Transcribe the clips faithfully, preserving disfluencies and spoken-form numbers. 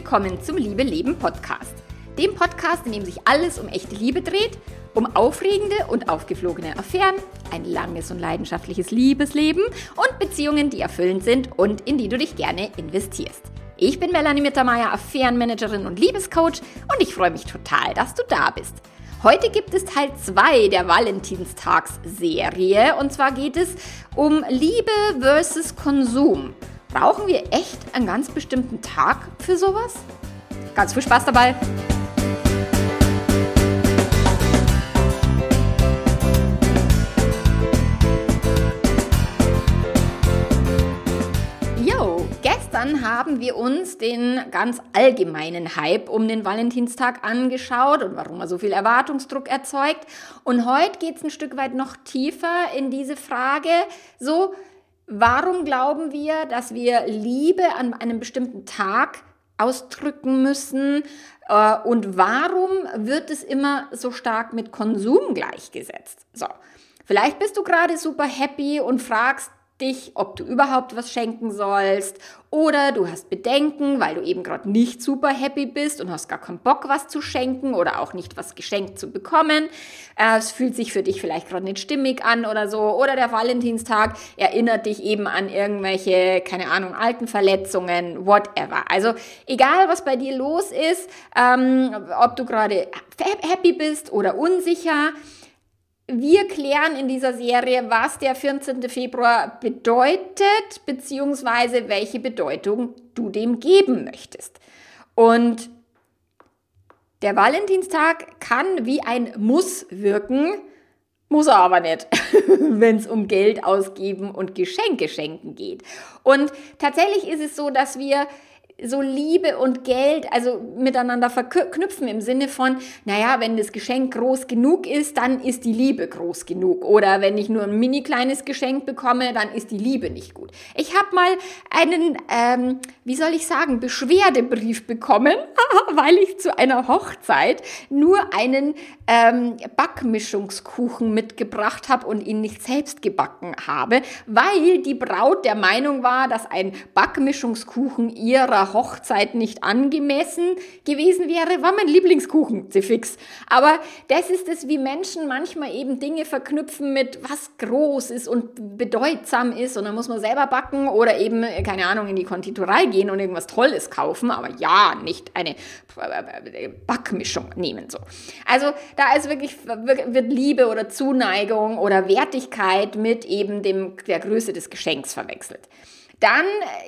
willkommen zum Liebe Leben Podcast. Dem Podcast, in dem sich alles um echte Liebe dreht, um aufregende und aufgeflogene Affären, ein langes und leidenschaftliches Liebesleben und Beziehungen, die erfüllend sind und in die du dich gerne investierst. Ich bin Melanie Mittermeier, Affärenmanagerin und Liebescoach und ich freue mich total, dass du da bist. Heute gibt es Teil zwei der Valentinstags-Serie und zwar geht es um Liebe versus Konsum. Brauchen wir echt einen ganz bestimmten Tag für sowas? Ganz viel Spaß dabei! Jo, gestern haben wir uns den ganz allgemeinen Hype um den Valentinstag angeschaut und warum er so viel Erwartungsdruck erzeugt. Und heute geht es ein Stück weit noch tiefer in diese Frage, so, warum glauben wir, dass wir Liebe an einem bestimmten Tag ausdrücken müssen äh, und warum wird es immer so stark mit Konsum gleichgesetzt? So, vielleicht bist du gerade super happy und fragst dich, ob du überhaupt was schenken sollst oder du hast Bedenken, weil du eben gerade nicht super happy bist und hast gar keinen Bock, was zu schenken oder auch nicht was geschenkt zu bekommen. Äh, es fühlt sich für dich vielleicht gerade nicht stimmig an oder so. Oder der Valentinstag erinnert dich eben an irgendwelche, keine Ahnung, alten Verletzungen, whatever. Also egal, was bei dir los ist, ähm, ob du gerade happy bist oder unsicher, wir klären in dieser Serie, was der vierzehnten Februar bedeutet, beziehungsweise welche Bedeutung du dem geben möchtest. Und der Valentinstag kann wie ein Muss wirken, muss er aber nicht, wenn es um Geld ausgeben und Geschenke schenken geht. Und tatsächlich ist es so, dass wir so Liebe und Geld, also miteinander verknüpfen im Sinne von, naja, wenn das Geschenk groß genug ist, dann ist die Liebe groß genug. Oder wenn ich nur ein mini kleines Geschenk bekomme, dann ist die Liebe nicht gut. Ich habe mal einen, ähm, wie soll ich sagen, Beschwerdebrief bekommen, weil ich zu einer Hochzeit nur einen ähm, Backmischungskuchen mitgebracht habe und ihn nicht selbst gebacken habe, weil die Braut der Meinung war, dass ein Backmischungskuchen ihrer Hochzeit nicht angemessen gewesen wäre, war mein Lieblingskuchen, fix. Aber das ist es, wie Menschen manchmal eben Dinge verknüpfen mit was groß ist und bedeutsam ist und dann muss man selber backen oder eben, keine Ahnung, in die Konditorei gehen und irgendwas Tolles kaufen, aber ja, nicht eine Backmischung nehmen, so. Also da ist wirklich, wird Liebe oder Zuneigung oder Wertigkeit mit eben dem, der Größe des Geschenks verwechselt. Dann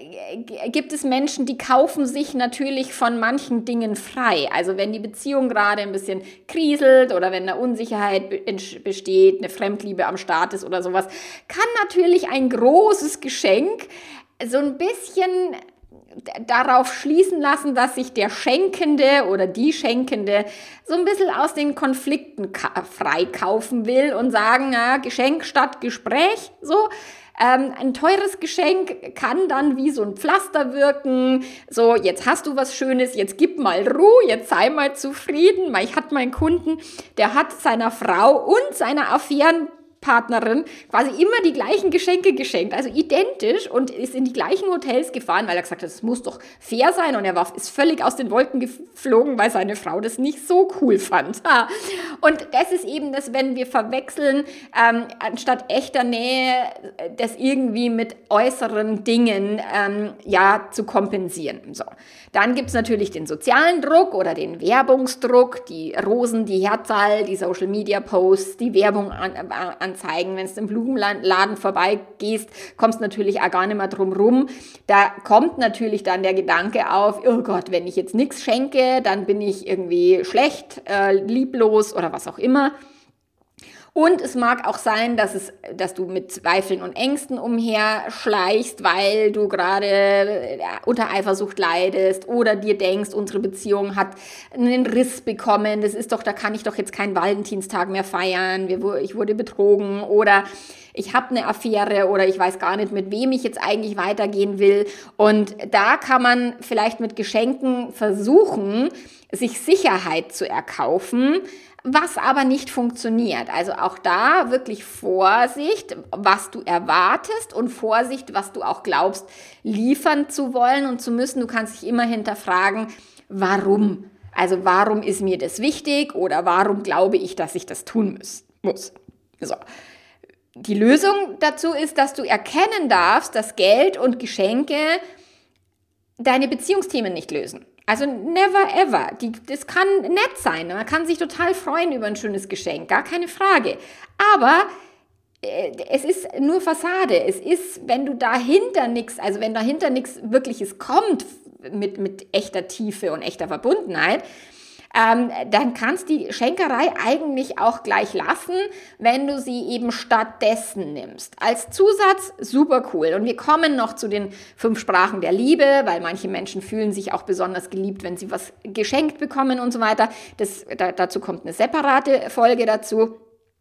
gibt es Menschen, die kaufen sich natürlich von manchen Dingen frei. Also wenn die Beziehung gerade ein bisschen kriselt oder wenn da Unsicherheit besteht, eine Fremdliebe am Start ist oder sowas, kann natürlich ein großes Geschenk so ein bisschen darauf schließen lassen, dass sich der Schenkende oder die Schenkende so ein bisschen aus den Konflikten freikaufen will und sagen, na, Geschenk statt Gespräch, so. Ähm, ein teures Geschenk kann dann wie so ein Pflaster wirken, so jetzt hast du was Schönes, jetzt gib mal Ruhe, jetzt sei mal zufrieden. Ich hatte meinen Kunden, der hat seiner Frau und seiner Affärenpartnerin quasi immer die gleichen Geschenke geschenkt, also identisch und ist in die gleichen Hotels gefahren, weil er gesagt hat, es muss doch fair sein und er war, ist völlig aus den Wolken geflogen, weil seine Frau das nicht so cool fand. Und das ist eben das, wenn wir verwechseln, ähm, anstatt echter Nähe, das irgendwie mit äußeren Dingen ähm, ja zu kompensieren. So. Dann gibt es natürlich den sozialen Druck oder den Werbungsdruck, die Rosen, die Herzal, die Social-Media-Posts, die Werbung an, an anzeigen. Wenn du im Blumenladen vorbeigehst, kommst du natürlich auch gar nicht mehr drum rum. Da kommt natürlich dann der Gedanke auf, oh Gott, wenn ich jetzt nichts schenke, dann bin ich irgendwie schlecht, äh, lieblos oder was auch immer. Und es mag auch sein, dass es, dass du mit Zweifeln und Ängsten umherschleichst, weil du gerade unter Eifersucht leidest oder dir denkst, unsere Beziehung hat einen Riss bekommen. Das ist doch, da kann ich doch jetzt keinen Valentinstag mehr feiern. Ich wurde betrogen oder ich habe eine Affäre oder ich weiß gar nicht, mit wem ich jetzt eigentlich weitergehen will. Und da kann man vielleicht mit Geschenken versuchen, sich Sicherheit zu erkaufen, was aber nicht funktioniert. Also auch da wirklich Vorsicht, was du erwartest und Vorsicht, was du auch glaubst, liefern zu wollen und zu müssen. Du kannst dich immer hinterfragen, warum. Also warum ist mir das wichtig oder warum glaube ich, dass ich das tun muss. muss. So. Die Lösung dazu ist, dass du erkennen darfst, dass Geld und Geschenke deine Beziehungsthemen nicht lösen. Also never ever. Die, das kann nett sein. Man kann sich total freuen über ein schönes Geschenk, gar keine Frage. Aber äh, es ist nur Fassade. Es ist, wenn du dahinter nichts, also wenn dahinter nichts Wirkliches kommt mit, mit echter Tiefe und echter Verbundenheit, Ähm, dann kannst du die Schenkerei eigentlich auch gleich lassen, wenn du sie eben stattdessen nimmst. Als Zusatz super cool. Und wir kommen noch zu den fünf Sprachen der Liebe, weil manche Menschen fühlen sich auch besonders geliebt, wenn sie was geschenkt bekommen und so weiter. Das, da, dazu kommt eine separate Folge dazu.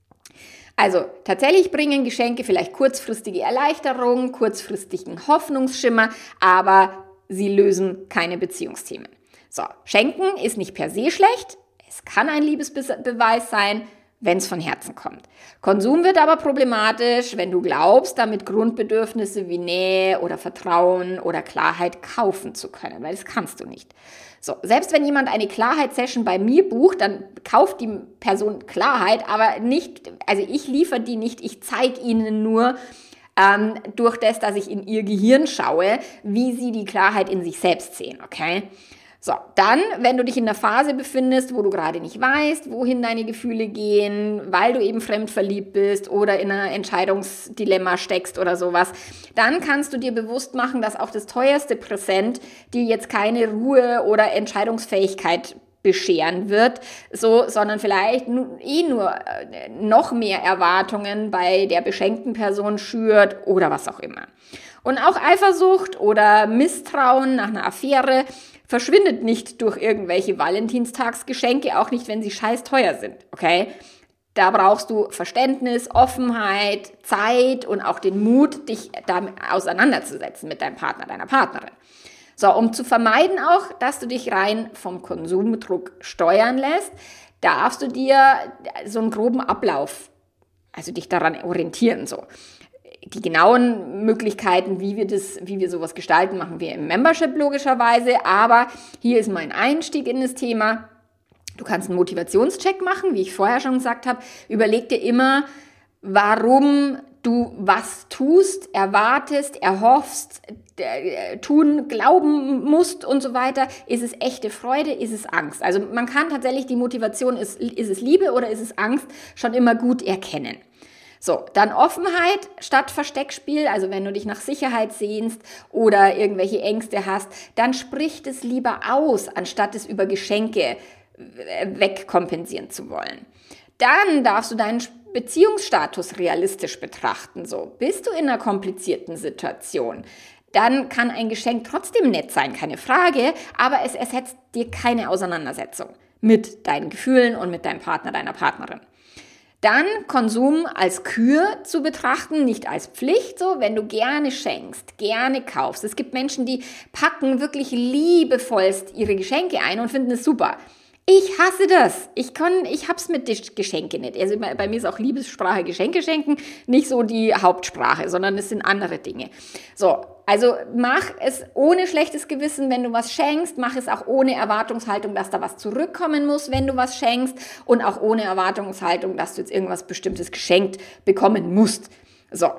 Also tatsächlich bringen Geschenke vielleicht kurzfristige Erleichterung, kurzfristigen Hoffnungsschimmer, aber sie lösen keine Beziehungsthemen. So, Schenken ist nicht per se schlecht, es kann ein Liebesbeweis sein, wenn es von Herzen kommt. Konsum wird aber problematisch, wenn du glaubst, damit Grundbedürfnisse wie Nähe oder Vertrauen oder Klarheit kaufen zu können, weil das kannst du nicht. So, selbst wenn jemand eine Klarheitssession bei mir bucht, dann kauft die Person Klarheit, aber nicht, also ich liefere die nicht, ich zeige ihnen nur, ähm, durch das, dass ich in ihr Gehirn schaue, wie sie die Klarheit in sich selbst sehen, okay? So, dann, wenn du dich in der Phase befindest, wo du gerade nicht weißt, wohin deine Gefühle gehen, weil du eben fremdverliebt bist oder in einem Entscheidungsdilemma steckst oder sowas, dann kannst du dir bewusst machen, dass auch das teuerste Präsent dir jetzt keine Ruhe oder Entscheidungsfähigkeit bescheren wird, so, sondern vielleicht eh nur noch mehr Erwartungen bei der beschenkten Person schürt oder was auch immer. Und auch Eifersucht oder Misstrauen nach einer Affäre verschwindet nicht durch irgendwelche Valentinstagsgeschenke, auch nicht, wenn sie scheiß teuer sind, okay? Da brauchst du Verständnis, Offenheit, Zeit und auch den Mut, dich damit auseinanderzusetzen mit deinem Partner, deiner Partnerin. So, um zu vermeiden auch, dass du dich rein vom Konsumdruck steuern lässt, darfst du dir so einen groben Ablauf, also dich daran orientieren, so. Die genauen Möglichkeiten, wie wir das, wie wir sowas gestalten, machen wir im Membership logischerweise. Aber hier ist mein Einstieg in das Thema. Du kannst einen Motivationscheck machen, wie ich vorher schon gesagt habe. Überleg dir immer, warum du was tust, erwartest, erhoffst, tun, glauben musst und so weiter. Ist es echte Freude? Ist es Angst? Also man kann tatsächlich die Motivation, ist, ist es Liebe oder ist es Angst, schon immer gut erkennen. So, dann Offenheit statt Versteckspiel, also wenn du dich nach Sicherheit sehnst oder irgendwelche Ängste hast, dann sprich es lieber aus, anstatt es über Geschenke wegkompensieren zu wollen. Dann darfst du deinen Beziehungsstatus realistisch betrachten. So, bist du in einer komplizierten Situation, dann kann ein Geschenk trotzdem nett sein, keine Frage, aber es ersetzt dir keine Auseinandersetzung mit deinen Gefühlen und mit deinem Partner, deiner Partnerin. Dann Konsum als Kür zu betrachten, nicht als Pflicht, so, wenn du gerne schenkst, gerne kaufst. Es gibt Menschen, die packen wirklich liebevollst ihre Geschenke ein und finden es super. Ich hasse das. Ich kann, ich hab's mit Geschenke nicht. Also bei mir ist auch Liebessprache Geschenke schenken nicht so die Hauptsprache, sondern es sind andere Dinge. So, also mach es ohne schlechtes Gewissen, wenn du was schenkst. Mach es auch ohne Erwartungshaltung, dass da was zurückkommen muss, wenn du was schenkst. Und auch ohne Erwartungshaltung, dass du jetzt irgendwas Bestimmtes geschenkt bekommen musst. So.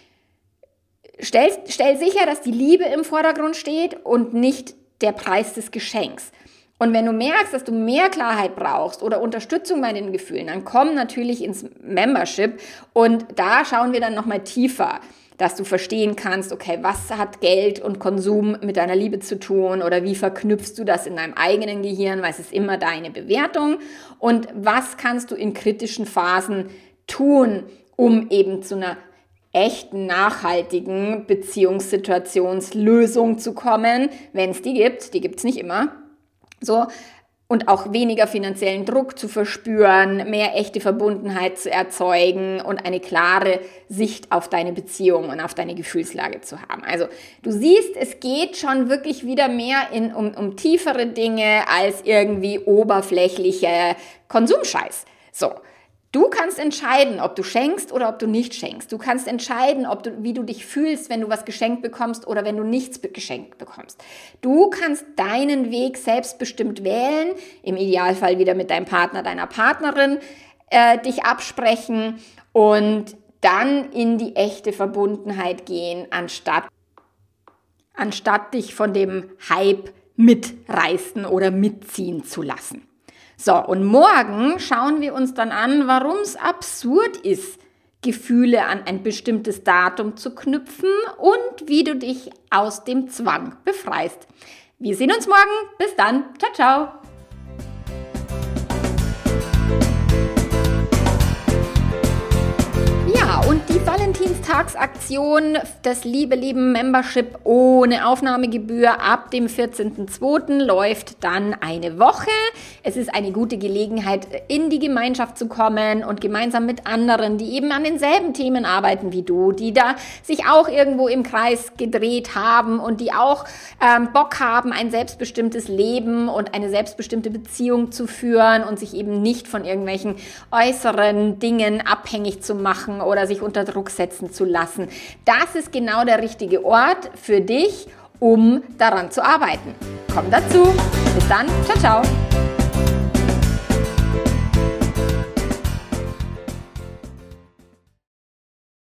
Stell, stell sicher, dass die Liebe im Vordergrund steht und nicht der Preis des Geschenks. Und wenn du merkst, dass du mehr Klarheit brauchst oder Unterstützung bei den Gefühlen, dann komm natürlich ins Membership und da schauen wir dann nochmal tiefer, dass du verstehen kannst, okay, was hat Geld und Konsum mit deiner Liebe zu tun oder wie verknüpfst du das in deinem eigenen Gehirn, weil es ist immer deine Bewertung und was kannst du in kritischen Phasen tun, um eben zu einer echten, nachhaltigen Beziehungssituationslösung zu kommen, wenn es die gibt, die gibt es nicht immer. So, und auch weniger finanziellen Druck zu verspüren, mehr echte Verbundenheit zu erzeugen und eine klare Sicht auf deine Beziehung und auf deine Gefühlslage zu haben. Also du siehst, es geht schon wirklich wieder mehr in, um, um tiefere Dinge als irgendwie oberflächliche Konsumscheiß. So, Du kannst entscheiden, ob du schenkst oder ob du nicht schenkst. Du kannst entscheiden, ob du, wie du dich fühlst, wenn du was geschenkt bekommst oder wenn du nichts geschenkt bekommst. Du kannst deinen Weg selbstbestimmt wählen, im Idealfall wieder mit deinem Partner, deiner Partnerin äh, dich absprechen und dann in die echte Verbundenheit gehen, anstatt, anstatt dich von dem Hype mitreißen oder mitziehen zu lassen. So, und morgen schauen wir uns dann an, warum es absurd ist, Gefühle an ein bestimmtes Datum zu knüpfen und wie du dich aus dem Zwang befreist. Wir sehen uns morgen. Bis dann. Ciao, ciao. Ja, und die Valentinstagsaktion, das Liebe Leben Membership ohne Aufnahmegebühr ab dem vierzehnten zweiten läuft dann eine Woche. Es ist eine gute Gelegenheit, in die Gemeinschaft zu kommen und gemeinsam mit anderen, die eben an denselben Themen arbeiten wie du, die da sich auch irgendwo im Kreis gedreht haben und die auch ähm, Bock haben, ein selbstbestimmtes Leben und eine selbstbestimmte Beziehung zu führen und sich eben nicht von irgendwelchen äußeren Dingen abhängig zu machen oder sich unter Druck setzen zu lassen. Das ist genau der richtige Ort für dich, um daran zu arbeiten. Komm dazu. Bis dann. Ciao, ciao.